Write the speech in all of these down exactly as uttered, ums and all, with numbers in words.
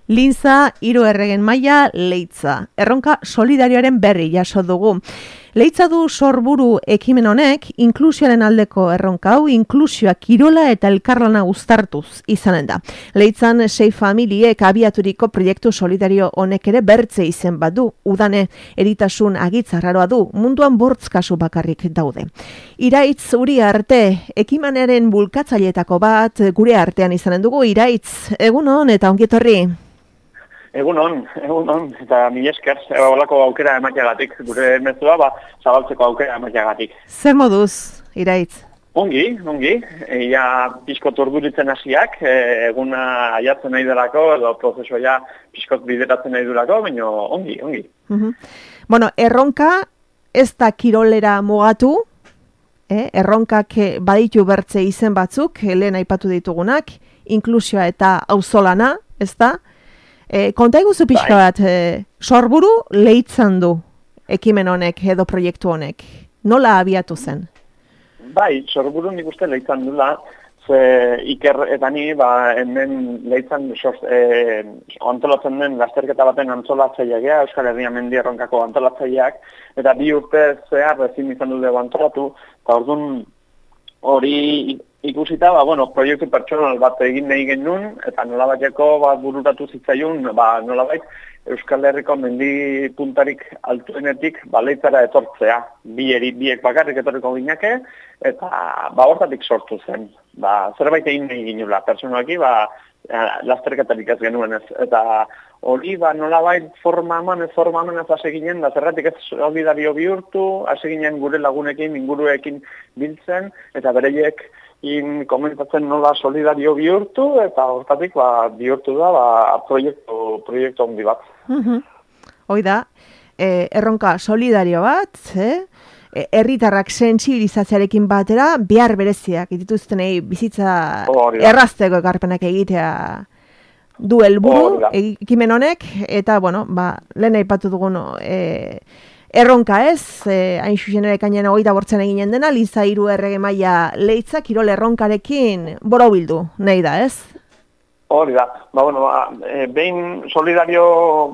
Linza, hiru erregen maila, Leitza. Erronka solidarioaren berri jaso dugu. Leitza du sorburu ekimen honek, inklusioaren aldeko erronka hau, inklusioa kirola eta elkarlana uztartuz izanen da. Leitzan sei familiek abiaturiko proiektu solidario honek ere bertze izen bat du. Udane eritasun agitzarraroa du, munduan bortz kasu bakarrik daude. Iraitz Uriarte, ekimenaren bulkatzaileetako bat gure artean izanen dugu. Iraitz, egunon eta ongietorri. Egun on, egun on, eta mi esker, holako aukera emateagatik, gure mezua, ba, zabaltzeko aukera emateagatik. Zer moduz, Iraitz? Ongi, ongi, ia pixkot urduritzen hasiak, eguna aiatzen nahi delako, edo prozesua ja pixkot bideratzen nahi delako, baina ongi, ongi. Uh-huh. Bueno, erronka ez da kirolera mugatu, eh? Erronkak baditu bertze izen batzuk, lehen aipatu ditugunak, inklusioa eta auzolana, ez da? E, konta iguzu pixka bat, e, sorburu Leitzan du ekimen honek edo proiektu honek. Nola abiatu zen? Bai, sorburu nik uste Leitzan dula, ze Iker eta ni ba, hemen Leitzan e, antolatzen den lasterketa baten antolatzaileak, Euskal Herria Mendi Erronkako antolatzaileak, eta bi urte zehar ezin izan dute antolatu, eta orduan hori ikusita, ba, bueno, proiektu pertsonal bat egin nahi genuen, eta nolabaiteko ba, bururatu zitzaiun, ba, nolabait Euskal Herriko mendi puntarik altuenetik ba, Leitzara etortzea. Bieri, biek bakarrik etorriko ginake, eta ba, hortatik sortu zen. Ba, zerbait egin nahi ginula, pertsonalki, ba, lasterketarik ez genuen ez. Eta hori, ba, nolabait forma eman, ez forma eman ez hasi ginen, da zerratik ez solidario bihurtu, hasi ginen gure lagunekin, inguruekin biltzen, eta bereiek in komentatzen nola solidario bihurtu, eta hortatik ba, bihurtu da ba, proiektu, proiektu handi bat. Uh-huh. Hoi da, e, erronka solidario bat, eh? Herritarrak sentsibilizatzearekin batera, behar bereziak, dituztenei bizitza errazteko ekarpenak egitea du helburu ekimen honek, eta, bueno, ba, lehen aipatu dugun e, erronka ez, e, hain xuxen ere kainena hogeita bortzen eginen dena, Linza hiru errege maila Leitza, kirol erronkarekin borobildu, nahi da, ez? Hori da, ba, bueno, ba, e, behin solidario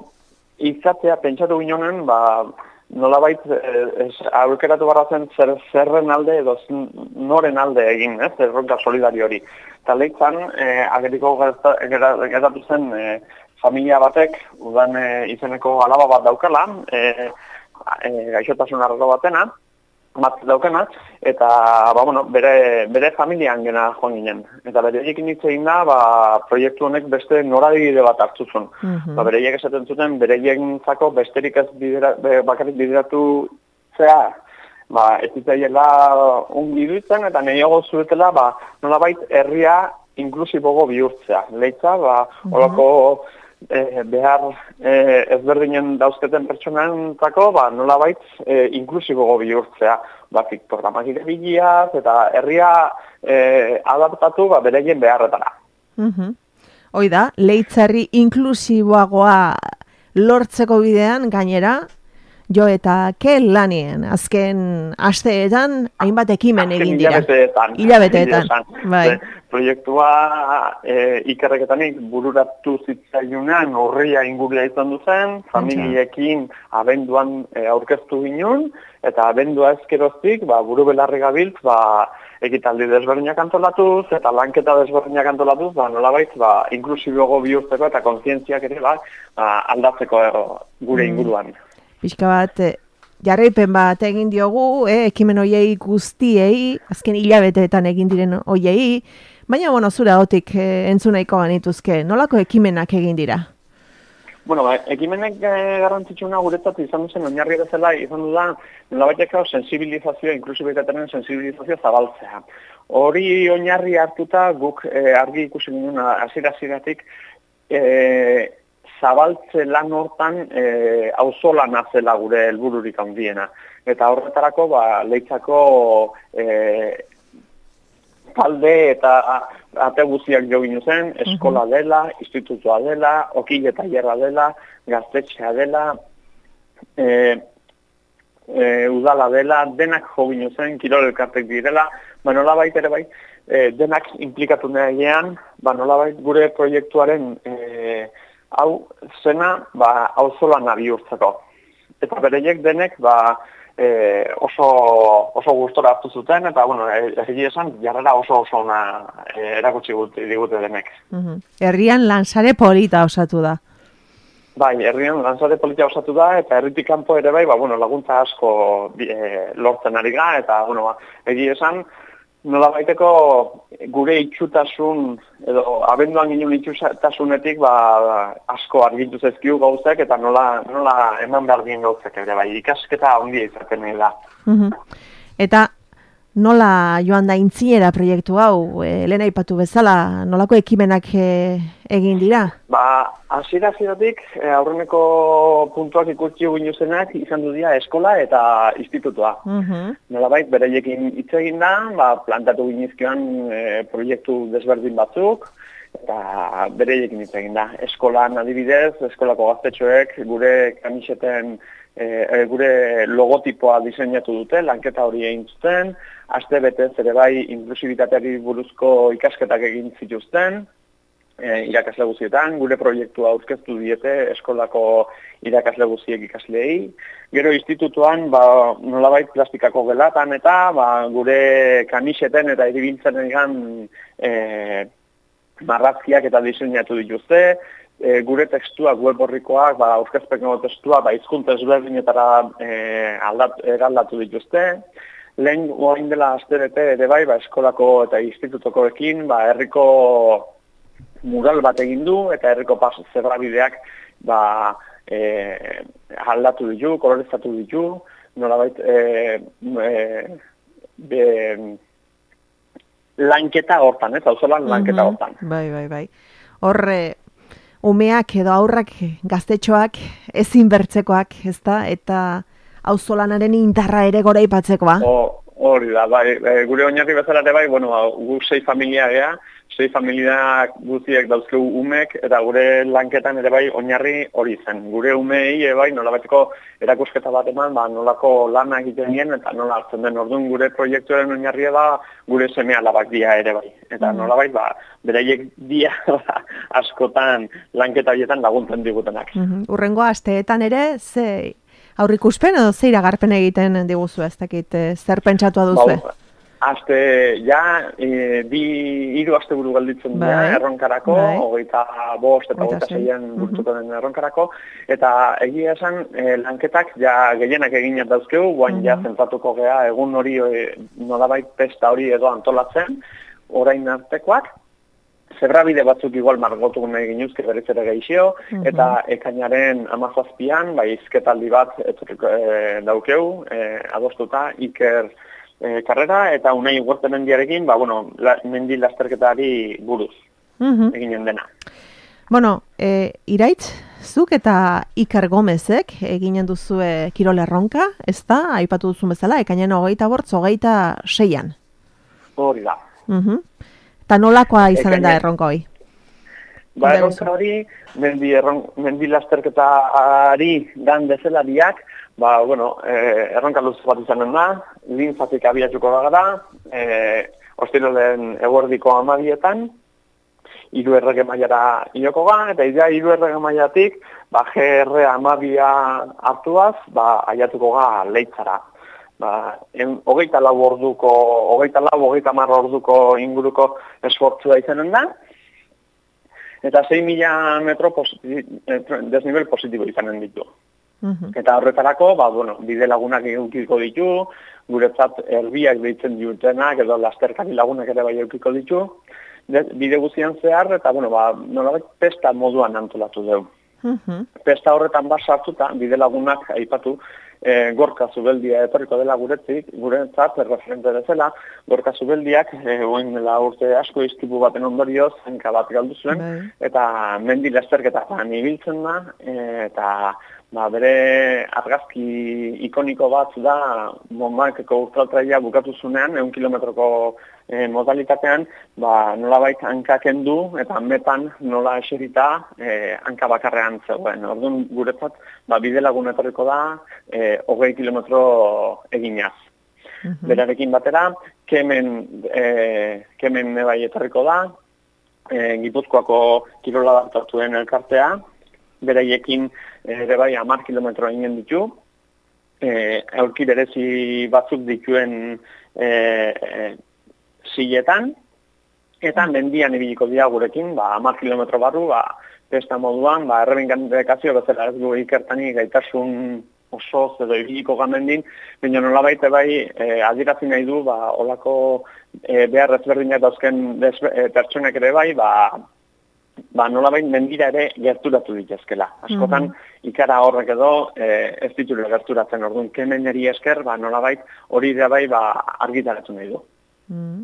izatea pentsatu ginonen, ba, nolabait e, aukeratu barrazen zer, zerren alde edo noren alde egin, ez, erronka solidario hori. Eta Leitzan, e, ageriko gertatu zen e, familia batek, udan e, izeneko alaba bat daukala, e, E, gaixotasun arraro batena, mat daukena, eta ba, bueno, bere, bere familian gena joan ginen. Eta bereiek egin da, ba, proiektu honek beste norabide bat hartu zuen. Mm-hmm. Ba, bereiek esaten zuten, bereientzako besterik ez bidera, be, bakarrik bideratu zea, ba, ez zitzaiela ongi dutzen, eta nahiago zuetela, ba, nolabait herria inklusibogo bihurtzea. Leitza, ba, mm-hmm. olako E, behar e, ezberdinen dauzketen pertsonentzako, ba, nolabait e, inklusibogo bihurtzea. Batik programak irebiliaz eta herria e, adaptatu ba, bereien beharretara. Uh-huh. Hoi da, Leitzarri inklusiboagoa lortzeko bidean gainera, jo eta ke lanien, azken asteetan hainbat ekimen egin dira. Hilabeteetan. Hilabeteetan, bai. Proiektua e, ikerreketanik bururatu zitzaiunean horria inguria izan duzen, familiekin abenduan e, aurkeztu ginen, eta abendua ezkeroztik, ba, buru belarri gabiltz, ba, ekitaldi desberdinak antolatuz, eta lanketa desberdinak antolatuz, ba, nolabait, ba, inklusibogo bihurtzeko eta kontzientziak ere, ba, aldatzeko gure inguruan. Pixka bat, jarraipen bat egin diogu, eh, ekimen hoiei guztiei, azken hilabeteetan egin diren hoiei, baina, bueno, zure hotik eh, entzunaiko ganituzke, nolako ekimenak egin dira? Bueno, ba, ekimenek eh, garrantzitsuna guretzat izan duzen oinarri bezala, izan du da, nolabaiteko sensibilizazioa, inklusibitatearen sensibilizazioa zabaltzea. Hori oinarri hartuta guk eh, argi ikusi ginen hasiera-hasieratik, eh, zabaltze lan hortan e, auzolana zela gure helbururik handiena. Eta horretarako, ba, Leitzako e, talde eta ate guztiak jo ginen zen, eskola dela, institutua dela, okile tailerra dela, gaztetxea dela, e, e, udala dela, denak jo ginen zen, kirol elkartek direla, ba, nolabait ere bai, e, denak implikatu nahian, ba, nolabait gure proiektuaren e, hau zena ba, auzolana bihurtzeko. Eta bereiek denek ba, e, oso, oso gustora hartu zuten, eta bueno, egia esan, jarrera oso oso ona e, erakutsi digute denek. Uh-huh. Herrian lansare polita osatu da. Bai, herrian lanzare polita osatu da, eta herritik kanpo ere bai, ba, bueno, laguntza asko e, lortzen ari ga, eta bueno, ba, egia esan, nola baiteko gure itxutasun, edo abenduan ginen itxutasunetik, ba, asko argitu zezkiu gauzek, eta nola, nola eman behar dien gauzek ere, bai, ikasketa ondia izaten nahi da. Uh-huh. Eta nola joan da intzinera proiektu hau, e, lehen aipatu bezala, nolako ekimenak e, egin dira? Ba, hasiera hasieratik e, aurreneko puntuak ikusi ginuzenak izan du dira eskola eta institutua. Uh-huh. Nolabait bereiekin hitz egin da, ba, plantatu ginizkioan e, proiektu desberdin batzuk, eta bereiekin hitz egin da. Eskolan adibidez, eskolako gaztetxoek gure kamiseten E, gure logotipoa diseinatu dute, lanketa hori egin zuten, aste betez ere bai inklusibitateari buruzko ikasketak egin zituzten, e, irakasle guztietan, gure proiektua aurkeztu diete eskolako irakasle guztiek ikasleei. Gero institutuan, ba, nolabait plastikako gelatan eta ba, gure kamiseten eta iribiltzen egan e, marrazkiak eta diseinatu dituzte. E, gure testuak, web horrikoak, ba, aurkezpeko testua, ba, hizkuntza ezberdinetara e, aldat, eraldatu dituzte. Lehen orain dela asterete ere bai, ba, eskolako eta institutokoekin, ba, herriko mural bat egin du, eta herriko pas zerrabideak ba, e, aldatu ditu, kolorezatu ditu, nolabait, e, e, be, lanketa hortan, ez, auzolan lanketa hortan. Bai, bai, bai. Horre, umeak edo aurrak gaztetxoak ezin bertzekoak, ezta? Eta auzolanaren indarra ere goraipatzekoa. Hori da, bai, gure oinarri bezala ere bai, bueno, gu sei familia gea, sei familiak guztiek dauzkegu umek, eta gure lanketan ere bai oinarri hori zen. Gure umei ere bai, nolabaiteko erakusketa bat eman, ba, nolako lana egiten dien, eta nola hartzen den. Orduan gure proiektuaren oinarria da gure seme alabak dia ere bai. Eta mm. nolabait, ba, beraiek dia ba, askotan lanketa horietan laguntzen digutenak. Mm-hmm. Urrengo asteetan ere, ze aurrikuspen edo ze iragarpen egiten diguzu, ez dakit, zer pentsatua duzu? Ba, aste, ja, e, bi, hiru aste buru galditzen dira, bai, erronkarako, bai, hogeita bost eta hogeita zeian burtuko den erronkarako, eta egia esan, e, lanketak ja gehienak eginak dauzkegu, guain ja zentratuko gea, egun hori e, nolabait pesta hori edo antolatzen, orain artekoak, zebrabide batzuk igual margotu nahi ginuzke berriz ere gehizio, uh-huh, eta ekainaren amazazpian, bai, izketaldi bat etoriko e, daukeu, e, adostuta, Iker e, karrera, eta unai Huerta mendiarekin, ba, bueno, la, mendi lasterketari buruz, uh-huh, eginen dena. Bueno, e, Iraitz, zuk eta Iker Gomezek eginen duzue kirol erronka, ez da, aipatu duzun bezala, ekainen hogeita bortz, hogeita seian. Hori da. Uh-huh. Eta nolakoa izanen da erronka hori? Ba, erronka hori, mendi, erron, mendi lasterketari dan dezelariak, ba, bueno, eh, erronka luzu bat izanen da, lintzatik abiatuko da gara, eh, ostirolen eguerdiko amabietan, hiru errege mailara ioko ga, eta idea hiru errege mailatik, ba, G R amabia hartuaz, ba, aiatuko ga Leitzara. Ba, en, hogeita lau orduko, hogeita lau, hogeita marra orduko inguruko esfortzua izanen da, eta sei mila metro positibo, desnivel positibo izanen ditu. Uh-huh. Eta horretarako, ba, bueno, bide lagunak eukiko ditu, guretzat erbiak deitzen diutenak, edo lasterkari lagunak ere bai eukiko ditu, de, bide guztian zehar, eta, bueno, ba, nolabait pesta moduan antolatu dugu. Uh-huh. Pesta horretan bat sartuta, bide lagunak aipatu, E, Gorka Zubeldia etorriko dela guretzik, guretzat, referente dezela, Gorka Zubeldiak, e, oin dela urte asko iztipu baten ondorioz, zenka bat galdu zuen, bai, eta mendi lasterketan ibiltzen da, e, eta ba, bere argazki ikoniko bat da, Montmarteko ultratraila bukatu zunean, eun kilometroko e, modalitatean, ba, nolabait hankaken du, eta metan nola eserita e, hanka bakarrean zegoen. Orduan guretzat, ba, bide lagun etorriko da, e, hogei kilometro eginaz. Uh-huh. Berarekin batera, kemen, e, kemen nebai etorriko da, e, Gipuzkoako kirola dartatuen elkartea, beraiekin ere bai hamar kilometro egin ditu, e, aurki berezi batzuk dituen e, e, ziletan, eta mendian ibiliko dira gurekin, ba, hamar kilometro barru, ba, pesta moduan, ba, errebindikazio bezala ez du ikertanik gaitasun osoz edo ibiliko gamendin, baina nolabait bai e, adirazi nahi du, ba, olako e, behar ezberdinak dauzken des, e, pertsonek ere bai, ba, ba, nolabait mendira ere gerturatu dituzkela. Askotan, mm-hmm. ikara horrek edo e, ez diture gerturatzen orduan, kemeneri esker, ba, nolabait hori da bai, ba, argitaratu nahi du. Mm.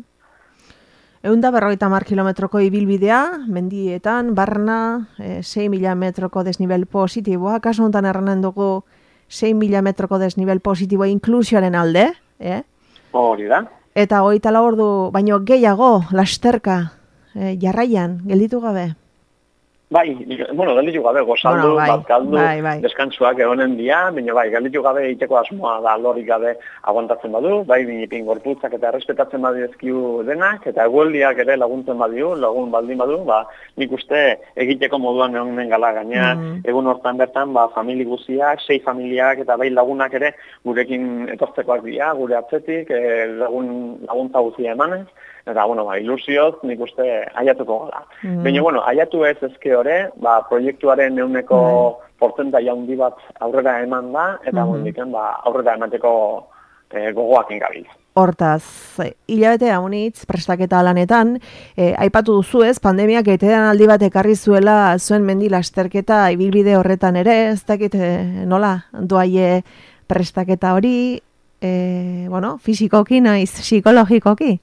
Eunda berrogeita hamar kilometroko ibilbidea, mendietan, barna, e, sei mila metroko desnivel positiboa, kasu honetan erranen dugu sei mila metroko desnivel positiboa inklusioaren alde, eh? Hori da. Eta hogeita lau ordu, baino gehiago, lasterka, eh, jarraian, gelditu gabe? Bai, bueno, gelditu gabe, gozaldu, bueno, bai, batkaldu, bai, bai. Deskantzuak egonen dia, baina bai, gelditu gabe iteko asmoa da lorik gabe aguantatzen badu, bai, binipin gorputzak eta errespetatzen badu ezkiu denak, eta egueldiak ere laguntzen badiu, lagun baldin badu, ba, nik uste egiteko moduan egonen gala gaina, mm. egun hortan bertan, ba, famili guziak, sei familiak eta bai lagunak ere gurekin etortzekoak dira, gure atzetik, e, lagun, laguntza guzia emanez, eta, bueno, ba, ilusioz nik uste aiatuko gala. Mm. Baina, bueno, aiatu ez ezke hori, ba, proiektuaren euneko mm. portentai handi bat aurrera eman da, eta mm. diken, ba, aurrera emateko e, gogoak ingabil. Hortaz, hilabete haunitz, prestaketa lanetan, e, aipatu duzu ez, pandemiak etean aldi bat ekarri zuela zuen mendi lasterketa ibilbide horretan ere, ez dakit e, nola, doaie prestaketa hori, e, bueno, fizikoki naiz, psikologikoki?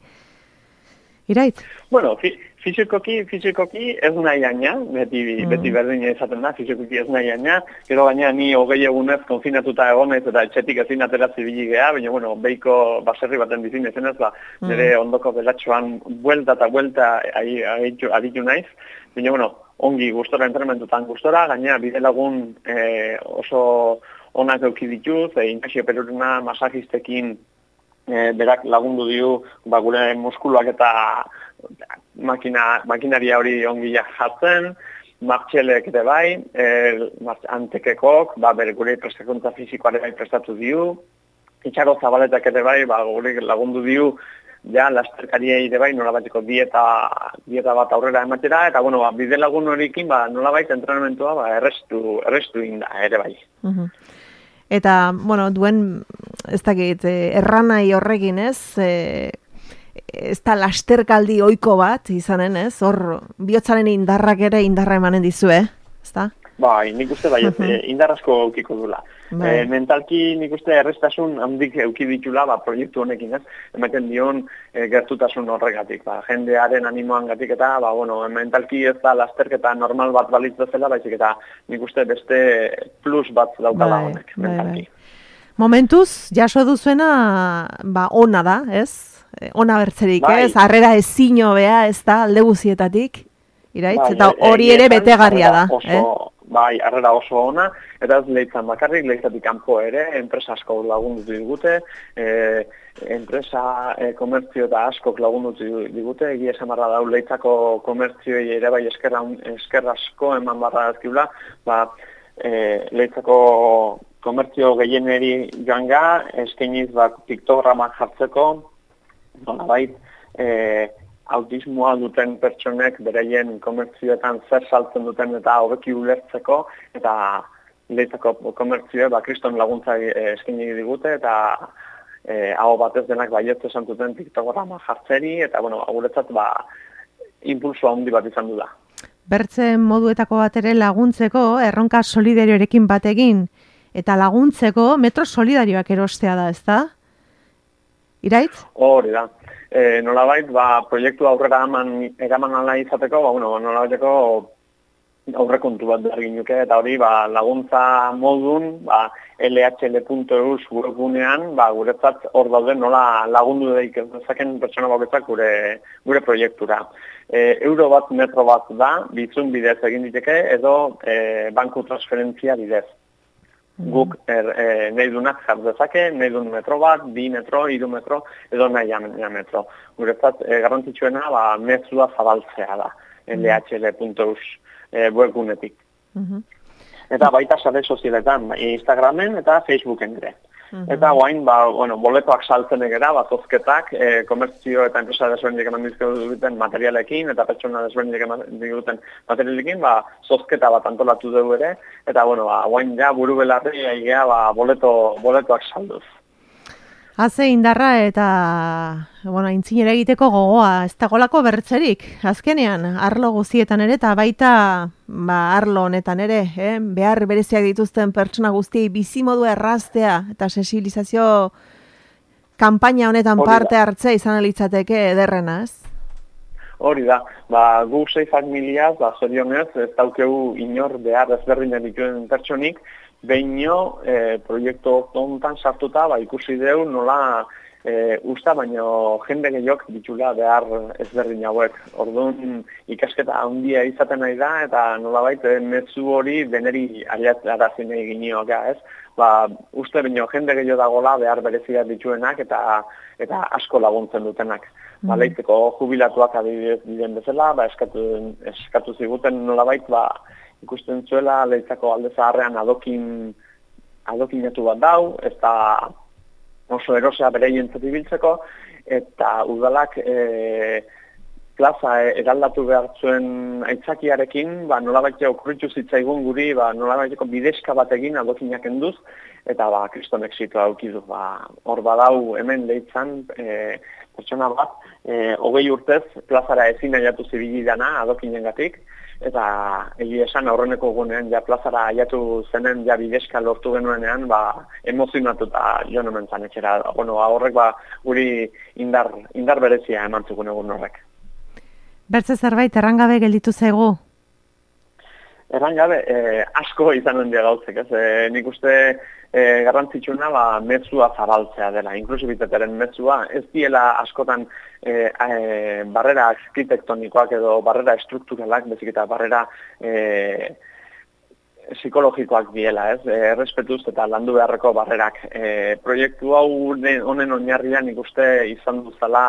Irait? Bueno, fi, fizikoki, fizikoki ez nahi aina, beti, mm. beti berdina izaten da, fizikoki ez nahi aina, gero gaina ni hogei egunez konfinatuta egonez eta etxetik ezin ateratzi bili geha, baina, bueno, beiko baserri baten bizin ezenez, ba, mm. nire ondoko belatxoan buelta eta buelta aditu naiz, baina, bueno, ongi gustora, entrenamentutan gustora, gaina bide lagun eh, oso onak euki dituz, e, Inasio Perurena masajistekin E, berak lagundu diu ba, gure muskuluak eta makina, makinaria hori ongi jartzen, martxelek ere bai, e, antekekok, ba, bere gure prestakuntza fizikoare bai prestatu diu, itxaro zabaletak ere bai, ba, gure lagundu diu, ja, lasterkariei ere bai, nolabaiteko dieta, dieta bat aurrera ematera, eta, bueno, ba, bide lagun horikin, ba, nolabait entrenamentua, ba, errestu, errestu inda, ere bai. Uh-huh. Eta, bueno, duen, ez dakit, erranai horrekin, ez? E, ez da lasterkaldi ohiko bat, izanen, ez? Hor, bihotzaren indarrak ere indarra emanen dizue, ez da? Bai, nik uste bai, indarrazko eukiko dula. E, mentalki nik uste errestasun handik euki ditula, ba, proiektu honekin, ez? Ematen dion e, gertutasun horregatik, ba, jendearen animoan gatik eta, ba, bueno, mentalki ez da lasterketa normal bat balitz bezala, baizik eta nik uste beste plus bat daukala bai, honek, mentalki. Bai, bai. Momentuz, jaso duzuena, ba, ona da, ez? Ona bertzerik, bai. Ez? Harrera ezino bea, ez da, alde guzietatik, iraitz? Bai, eta hori ere betegarria da, oso, eh? Bai, harrera oso ona, eta ez lehitzan bakarrik, lehitzatik kanpo ere, enpresa asko lagundu digute, e, enpresa e, komertzio eta askok lagundu digute, egia esan barra dau lehitzako komertzioi ere bai eskerra, eskerra asko eman barra dazkiula, ba, e, lehitzako komertzio gehieneri joan ga, eskainiz ba, piktogramak jartzeko, nolabait, e, autismoa duten pertsonek bereien komertzioetan zer saltzen duten eta hobeki ulertzeko, eta lehitzako komertzioa ba, kriston laguntza eskaini digute, eta e, hau batez denak baietz esan duten piktograma jartzeri, eta bueno, guretzat ba, impulso handi bat izan du da. Bertzen moduetako bat ere laguntzeko, erronka solidarioarekin bat egin, eta laguntzeko metro solidarioak erostea da, ez da? Iraitz? Hori da. E, nolabait, ba, proiektu aurrera eman, eraman ala izateko, ba, bueno, nolabaiteko aurrekontu bat behar ginuke, eta hori ba, laguntza modun, ba, L H L punto E U webgunean, ba, guretzat hor daude nola lagundu daik dezaken pertsona bakoitzak gure, gure proiektura. E, euro bat metro bat da, bizun bidez egin diteke, edo e, banku transferentzia bidez. Guk er, e, nahi dunak jar dezake, nahi duen metro bat, bi metro, hiru metro, edo nahi ja metro. Guretzat, e, garrantzitsuena, ba, metrua zabaltzea da, L H L punto E U e, webgunetik. Mhm. Eta baita sare sozialetan, Instagramen eta Facebooken ere. Mhm. Eta guain, ba, bueno, boletoak saltzen egera, ba, zozketak, e, komertzio eta enpresa desberdinak eman dizkiguten materialekin, eta pertsona desberdinak eman dizkiguten materialekin, ba, zozketa bat antolatu dugu ere, eta, bueno, ba, guain ja, buru belarri, aigea, ba, boleto, boletoak salduz. Haze indarra eta, bueno, aintzinera egiteko gogoa, ez dagolako bertzerik, azkenean, arlo guztietan ere, eta baita, ba, arlo honetan ere, eh? behar bereziak dituzten pertsona guztiei bizimodu erraztea, eta sensibilizazio kanpaina honetan parte hartzea izan litzateke ederrena, ez? Hori da, ba, gu sei familiaz, ba, zorionez, ez daukegu inor behar ezberdinak dituen pertsonik, behino e, proiektu honetan sartuta, ba, ikusi deu nola e, usta, baino jende gehiok ditula behar ezberdin hauek. Orduan ikasketa handia izaten nahi da, eta nolabait e, mezu hori deneri ariatzen egin ginioak, ez? Ba, uste baino jende gehiago dagola behar bereziak dituenak eta eta asko laguntzen dutenak. Mm. Ba, leiteko jubilatuak adibidez diren bezala, ba, eskatu, eskatu ziguten nolabait, ba, ikusten zuela leitzako alde zaharrean adokin adokinatu bat dau, eta oso erosea bereien zetibiltzeko, eta udalak e, plaza eraldatu behar zuen aitzakiarekin, ba, nolabait okurritu zitzaigun guri, ba, nolabaiteko bidezka batekin adokinak enduz, eta ba, kriston exitua aukidu. Ba, hor badau hemen leitzan e, pertsona bat, e, hogei urtez plazara ezin aiatu zibilidana adokinengatik, eta egia esan aurreneko gunean ja plazara aiatu zenen ja bidezka lortu genuenean, ba, emozionatuta jo nomen zanetxera. Bueno, horrek ba, guri indar, indar berezia eman zugun egun horrek. Bertze zerbait, errangabe gelditu zaigu? Errangabe, eh, asko izan handia gauzek, ez? E, nik uste e, garrantzitsuna ba, mezua zabaltzea dela, inklusibitateren mezua, ez diela askotan e, e, barrera arkitektonikoak edo barrera estrukturalak, bezik eta barrera e, psikologikoak diela, ez? E, errespetuz eta landu beharreko barrerak. E, proiektu hau honen oinarrian nik uste izan duzala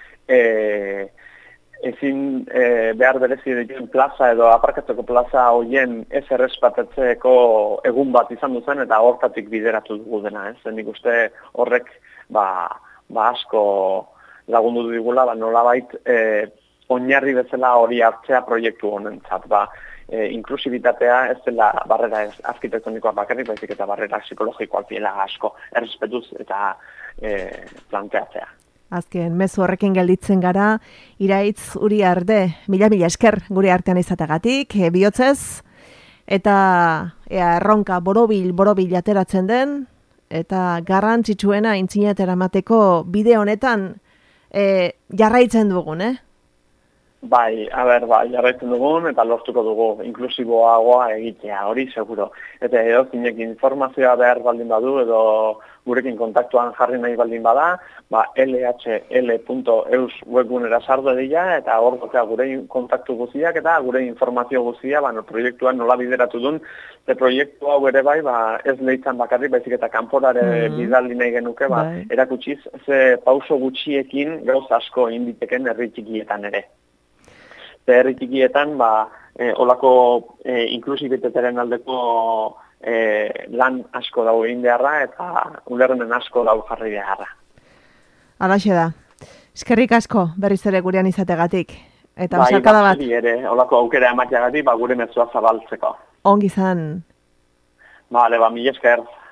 e, ezin e, behar berezi dituen plaza edo aparkatzeko plaza hoien ez errespatetzeko egun bat izan duzen eta hortatik bideratu dugu dena, ez? Nik uste horrek ba, ba asko lagundu digula, ba nolabait e, oinarri bezala hori hartzea proiektu honentzat, ba e, inklusibitatea ez dela barrera arkitektonikoak bakarrik, baizik eta barrera psikologikoak diela asko errespetuz eta e, planteatzea. Azken, mezu horrekin gelditzen gara, Iraitz Uriarte, mila mila esker gure artean izategatik, e, bihotzez, eta ea, erronka borobil, borobil ateratzen den, eta garrantzitsuena intzinetera mateko bide honetan e, jarraitzen dugun, eh? Bai, a ber, bai, jarraitzen dugun eta lortuko dugu inklusiboagoa egitea, hori seguro. Eta edo zinek informazioa behar baldin badu edo gurekin kontaktuan jarri nahi baldin bada, ba, l h l punto e u s webgunera sartu dira eta hor doka gure kontaktu guztiak eta gure informazio guztia, ba, no, proiektuan nola bideratu duen, ze proiektu hau ere bai, ba, ez leitzan bakarrik, baizik eta kanporare mm-hmm. bidaldi nahi genuke, ba, bai. Erakutsiz, ze pauso gutxiekin gauz asko inditeken herri txikietan ere. Herri txikietan, ba, e, olako e, inklusibitateren aldeko e, lan asko dago egin beharra eta ulermen asko dago jarri beharra. Alaxe da. Eskerrik asko berriz ere gurean izategatik. Eta bai, osakada bat. Bai, ere, olako aukera emateagatik, ba, gure mezua zabaltzeko. Ongi izan. Bale, ba, mila esker.